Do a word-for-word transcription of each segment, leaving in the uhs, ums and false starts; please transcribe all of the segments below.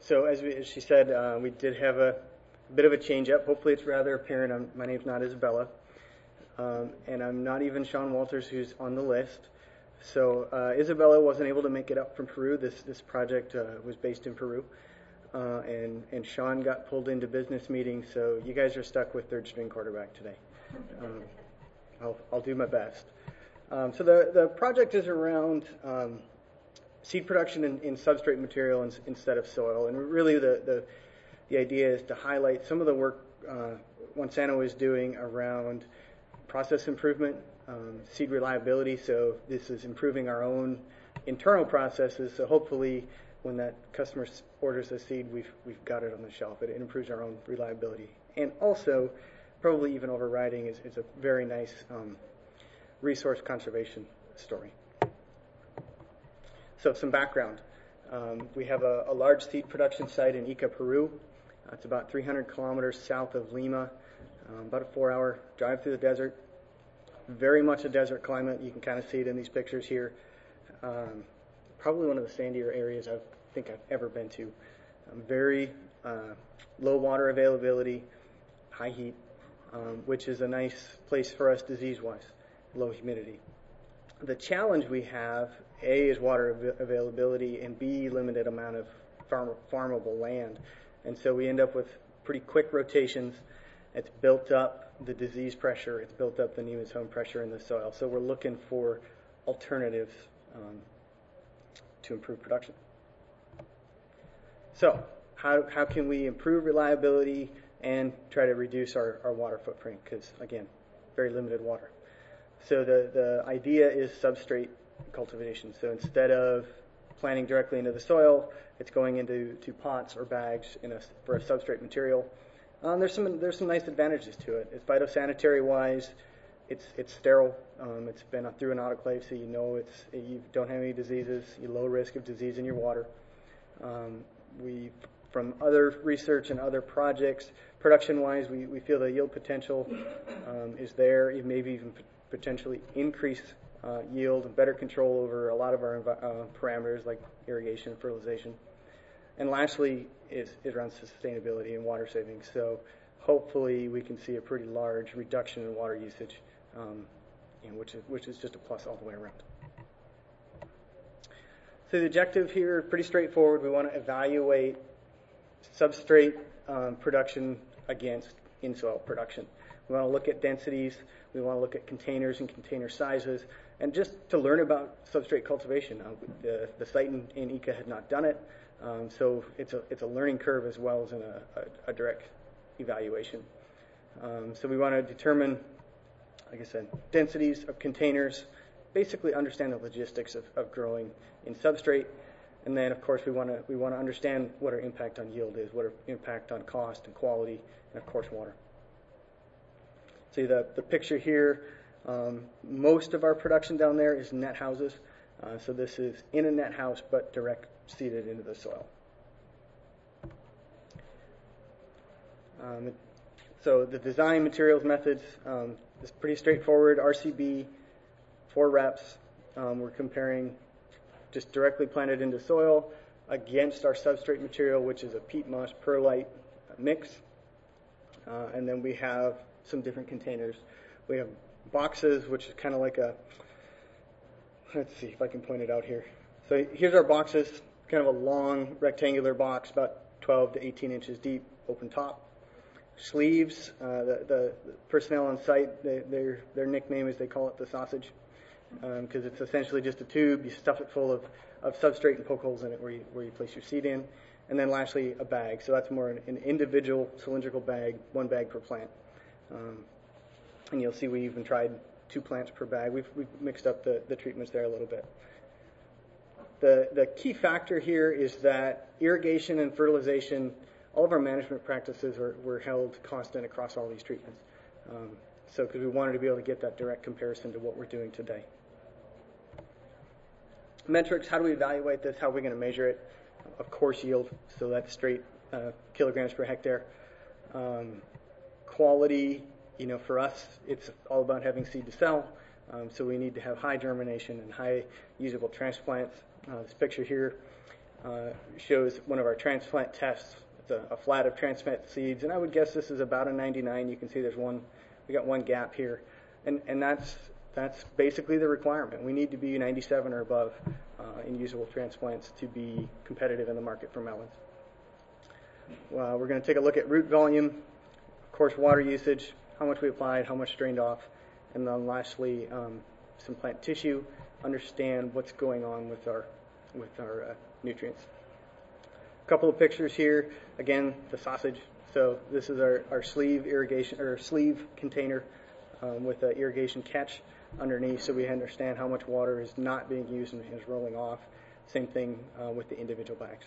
so as, we, as she said, uh, we did have a bit of a change up. Hopefully it's rather apparent. I'm, my name's not Isabella. Um, and I'm not even Sean Walters, who's on the list. So uh, Isabella wasn't able to make it up from Peru. This this project uh, was based in Peru. Uh, and, and Sean got pulled into business meetings, so you guys are stuck with third string quarterback today. Um, I'll, I'll do my best. Um, so the, the project is around um, seed production in, in substrate material in, instead of soil. And really the, the, the idea is to highlight some of the work uh, Monsanto is doing around process improvement, um, seed reliability. So this is improving our own internal processes. So hopefully when that customer orders a seed, we've we've got it on the shelf. It, it improves our own reliability. And also, probably even overriding is, is a very nice um, resource conservation story. So some background. Um, we have a, a large seed production site in Ica, Peru. Uh, it's about three hundred kilometers south of Lima, um, about a four-hour drive through the desert. Very much a desert climate. You can kind of see it in these pictures here. Um, probably one of the sandier areas I think I've ever been to. Um, very uh, low water availability, high heat, um, which is a nice place for us disease-wise, low humidity. The challenge we have, A, is water av- availability, and B, limited amount of farm- farmable land. And so we end up with pretty quick rotations. It's built up the disease pressure. It's built up the nematode pressure in the soil. So we're looking for alternatives um, to improve production. So how how can we improve reliability and try to reduce our, our water footprint? Because, again, very limited water. So the, the idea is substrate cultivation. So instead of planting directly into the soil, it's going into to pots or bags in a, for a substrate material. Um, there's some there's some nice advantages to it. It's phytosanitary wise. It's it's sterile. Um, it's been through an autoclave, so you know it's you don't have any diseases. You low risk of disease in your water. Um, we, from other research and other projects, production-wise, we, we feel the yield potential um, is there. It maybe even p- potentially increase uh, yield and better control over a lot of our uh, parameters like irrigation, fertilization. And lastly is, is around sustainability and water savings. So hopefully we can see a pretty large reduction in water usage, um, and which is which is just a plus all the way around. So the objective here is pretty straightforward. We want to evaluate substrate um, production against in-soil production. We want to look at densities. We want to look at containers and container sizes, and just to learn about substrate cultivation. Uh, the, the site in, in Ica had not done it. Um, so it's a it's a learning curve as well as in a, a, a direct evaluation. Um, so we want to determine, like I said, densities of containers, basically understand the logistics of, of growing in substrate, and then of course we want to we want to understand what our impact on yield is, what our impact on cost and quality, and of course water. See the the picture here. Um, most of our production down there is net houses, uh, so this is in a net house but direct seeded into the soil. Um, so the design materials methods um, is pretty straightforward. R C B, four reps. Um, we're comparing just directly planted into soil against our substrate material, which is a peat moss perlite mix. Uh, and then we have some different containers. We have boxes, which is kind of like a, let's see if I can point it out here. So here's our boxes, kind of a long rectangular box, about twelve to eighteen inches deep, open top. Sleeves, uh, the, the, the personnel on site, they, their their nickname is they call it the sausage, because um, it's essentially just a tube. You stuff it full of, of substrate and poke holes in it where you where you place your seed in, and then lastly a bag. So that's more an, an individual cylindrical bag, one bag per plant. Um, and you'll see we even tried two plants per bag. We've we've mixed up the, the treatments there a little bit. The the key factor here is that irrigation and fertilization, all of our management practices were, were held constant across all these treatments. Um, so because we wanted to be able to get that direct comparison to what we're doing today. Metrics, how do we evaluate this? How are we going to measure it? Of course, yield, so that's straight uh, kilograms per hectare. Um, quality, you know, for us, it's all about having seed to sell. Um, so we need to have high germination and high usable transplants. Uh, this picture here uh, shows one of our transplant tests. It's a, a flat of transplant seeds, and I would guess this is about a ninety-nine. You can see there's one, we got one gap here, and and that's that's basically the requirement. We need to be ninety-seven or above uh, in usable transplants to be competitive in the market for melons. Well, we're going to take a look at root volume, of course, water usage, how much we applied, how much drained off, and then lastly, um, some plant tissue, understand what's going on with our with our uh, nutrients. A couple of pictures here. Again, the sausage. So this is our, our sleeve irrigation or sleeve container um, with an irrigation catch underneath, so we understand how much water is not being used and is rolling off. Same thing uh, with the individual bags.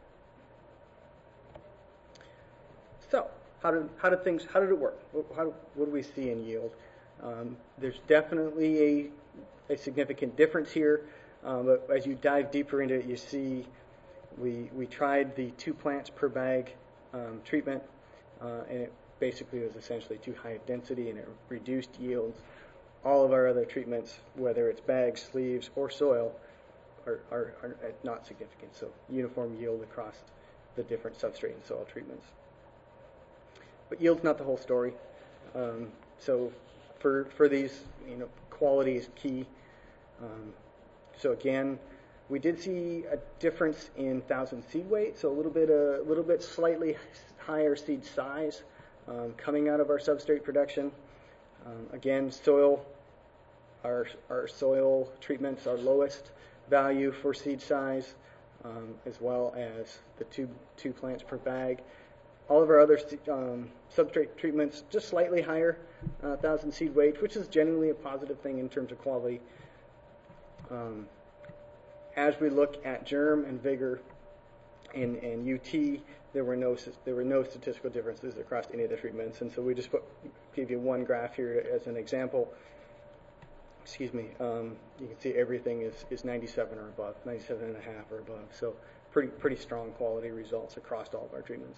So, how did how did things how did it work? How, what do we see in yield? Um, there's definitely a, a significant difference here, um, but as you dive deeper into it, you see we we tried the two plants per bag um, treatment, uh, and it basically was essentially too high a density, and it reduced yields. All of our other treatments, whether it's bags, sleeves, or soil, are, are, are not significant. So uniform yield across the different substrate and soil treatments. But yield's not the whole story. Um, so for for these, you know, quality is key. Um, so again, we did see a difference in thousand seed weight, so a little bit a little bit slightly higher seed size um, coming out of our substrate production. Um, again, soil, our our soil treatments are lowest value for seed size, um, as well as the two two plants per bag. All of our other um, substrate treatments just slightly higher uh, thousand seed weight, which is generally a positive thing in terms of quality. Um, as we look at germ and vigor and, and U T, there were no there were no statistical differences across any of the treatments, and so we just put give you one graph here as an example. Excuse me. Um, you can see everything is, is ninety-seven or above, ninety-seven and a half or above. So pretty pretty strong quality results across all of our treatments.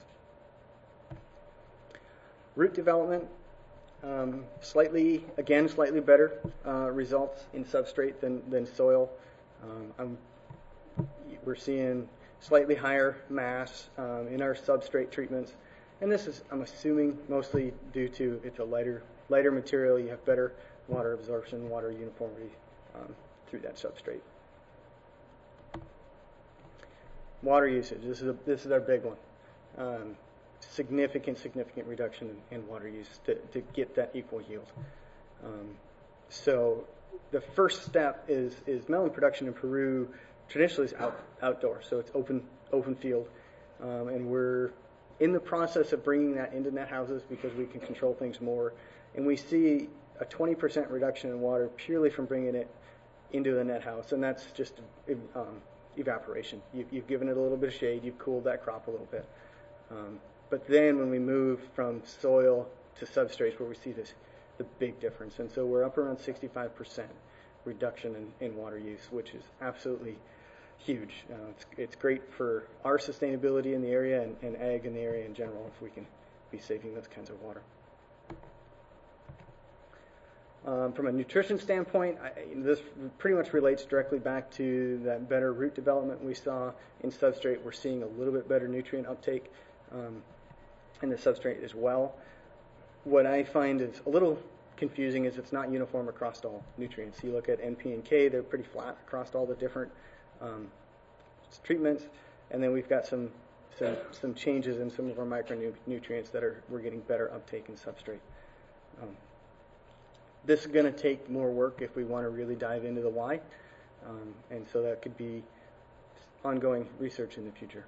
Root development, um, slightly, again, slightly better uh, results in substrate than, than soil. Um, I'm, we're seeing slightly higher mass um, in our substrate treatments. And this is, I'm assuming, mostly due to it's a lighter, lighter material. You have better water absorption, water uniformity um, through that substrate. Water usage, this is, a, this is our big one. Um, significant, significant reduction in, in water use to, to get that equal yield. Um, so the first step is, is melon production in Peru traditionally is out, outdoor, so it's open open field, um, and we're in the process of bringing that into net houses because we can control things more, and we see a twenty percent reduction in water purely from bringing it into the net house, and that's just um, evaporation. You've, you've given it a little bit of shade, you've cooled that crop a little bit. Um, But then when we move from soil to substrates, where we see this, the big difference. And so we're up around sixty-five percent reduction in, in water use, which is absolutely huge. Uh, it's, it's great for our sustainability in the area and, and ag in the area in general if we can be saving those kinds of water. Um, from a nutrition standpoint, I, this pretty much relates directly back to that better root development we saw in substrate. We're seeing a little bit better nutrient uptake um, in the substrate as well. What I find is a little confusing is it's not uniform across all nutrients. You look at N P and K, they're pretty flat across all the different um, treatments, and then we've got some, some some changes in some of our micronutrients that are we're getting better uptake in substrate. Um, this is going to take more work if we want to really dive into the why, um, and so that could be ongoing research in the future.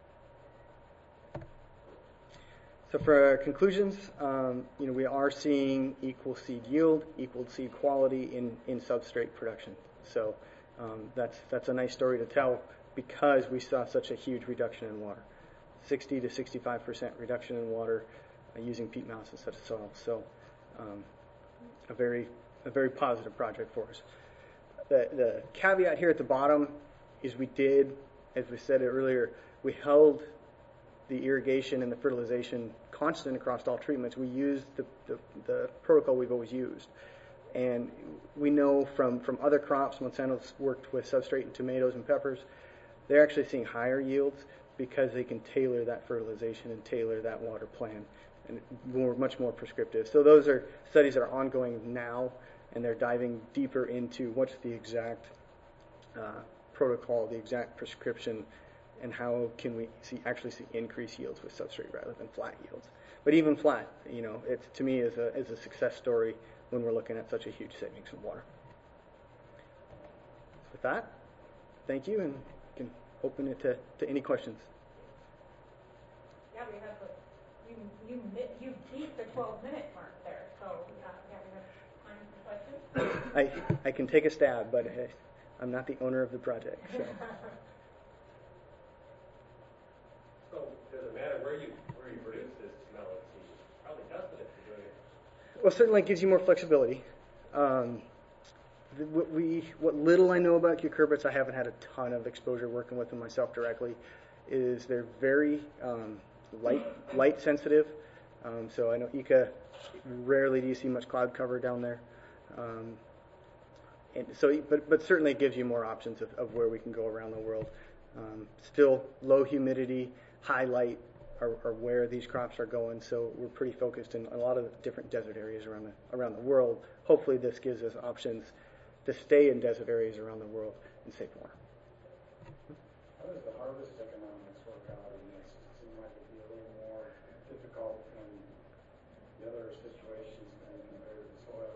So for our conclusions, um, you know, we are seeing equal seed yield, equal seed quality in, in substrate production. So um, that's that's a nice story to tell because we saw such a huge reduction in water, sixty to sixty-five percent reduction in water uh, using peat moss instead of soil. So um, a very a very positive project for us. The the caveat here at the bottom is we did, as we said earlier, we held the irrigation and the fertilization constant across all treatments. We used the, the, the protocol we've always used. And we know from, from other crops, Monsanto's worked with substrate in tomatoes and peppers, they're actually seeing higher yields because they can tailor that fertilization and tailor that water plan, and more, much more prescriptive. So those are studies that are ongoing now, and they're diving deeper into what's the exact uh, protocol, the exact prescription, and how can we see actually see increased yields with substrate rather than flat yields. But even flat, you know, it's to me is a is a success story when we're looking at such a huge savings in water. So with that, thank you, and you can open it to, to any questions. Yeah, we have the, you you you beat the twelve minute mark there, so uh, yeah, we have time for questions. I I can take a stab, but hey, I'm not the owner of the project. So. So does it matter where you where you produce this melon seed? Probably doesn't if you're doing it. Well, certainly it gives you more flexibility. Um, the, what we what little I know about cucurbits, I haven't had a ton of exposure working with them myself directly. Is they're very um, light light sensitive. Um, so I know Ica, rarely do you see much cloud cover down there. Um, and so, but but certainly it gives you more options of, of where we can go around the world. Um, still low humidity, high light are, are where these crops are going. So we're pretty focused in a lot of different desert areas around the around the world. Hopefully, this gives us options to stay in desert areas around the world and save more. How does the harvest economics work out in this? It seems like it'd be a little more difficult in the other situations than compared to soil.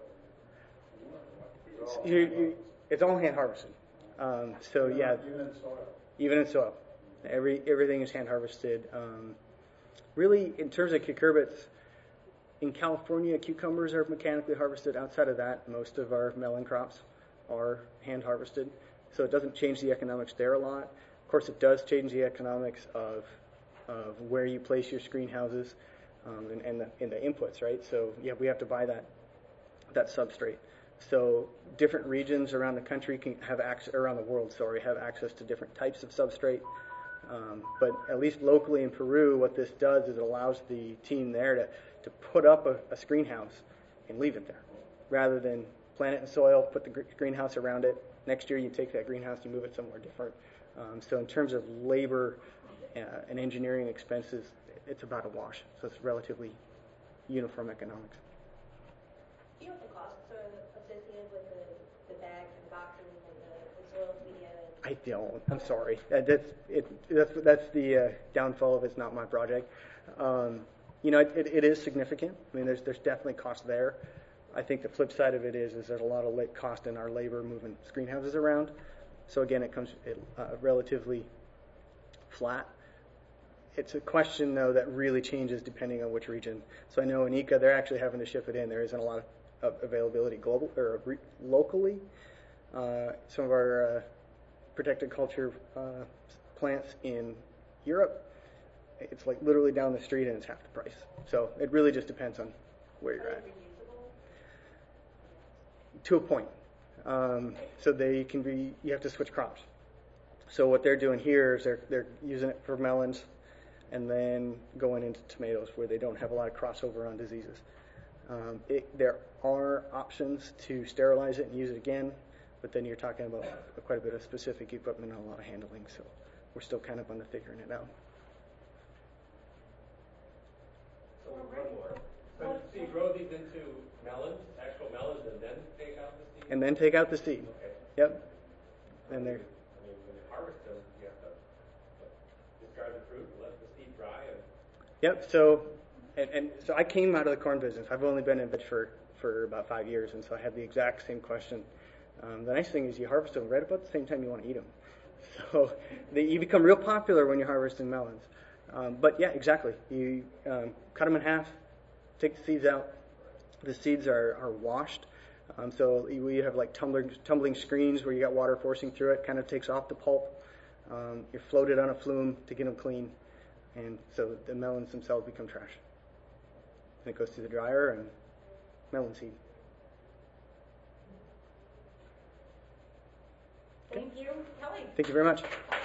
You, you, it's all hand harvested. Um, so even, yeah, even in soil. Even in soil, every everything is hand harvested. Um, really, in terms of cucurbits, in California, cucumbers are mechanically harvested. Outside of that, most of our melon crops are hand harvested. So it doesn't change the economics there a lot. Of course, it does change the economics of of where you place your screen houses um, and, and, the, and the inputs, right? So yeah, we have to buy that that substrate. So different regions around the country can have access, around the world, sorry, have access to different types of substrate. Um, but at least locally in Peru, what this does is it allows the team there to, to put up a, a screen house and leave it there, rather than plant it in soil, put the gr- greenhouse around it. Next year, you take that greenhouse, you move it somewhere different. Um, so in terms of labor uh, and engineering expenses, it's about a wash. So it's relatively uniform economics. Do you know what the costs are associated with the, the bags and boxes and the, the soil media? I don't. I'm sorry. That, that's it. That's that's the uh, downfall of it's not my project. Um, you know, it, it, it is significant. I mean, there's there's definitely cost there. I think the flip side of it is is there's a lot of la- cost in our labor moving screen houses around. So again, it comes it, uh, relatively flat. It's a question though that really changes depending on which region. So I know in Ica they're actually having to ship it in. There isn't a lot of of availability global or re- locally. Uh, some of our uh, protected culture uh, plants in Europe, it's like literally down the street and it's half the price. So it really just depends on where you're at. To a point. Um, so they can be, you have to switch crops. So what they're doing here is they're they're using it for melons and then going into tomatoes where they don't have a lot of crossover on diseases. Um, it, there are options to sterilize it and use it again, but then you're talking about quite a bit of specific equipment and a lot of handling, so we're still kind of on the figuring it out. So one more. So, so you grow these into melons, actual melons, and then take out the seed? And then take out the seed. Okay. Yep. And they're... I mean, when you harvest them, you have to discard the fruit and let the seed dry. And Yep, so... And, and so I came out of the corn business. I've only been in it for, for about five years, and so I had the exact same question. Um, the nice thing is you harvest them right about the same time you want to eat them. So they, you become real popular when you're harvesting melons. Um, but yeah, exactly. You um, cut them in half, take the seeds out. The seeds are, are washed. Um, so we have like tumbling, tumbling screens where you got water forcing through it, kind of takes off the pulp. Um, you're floated on a flume to get them clean. And so the melons themselves become trash. And it goes through the dryer and melon seed. Thank you, Kelly. Thank you very much.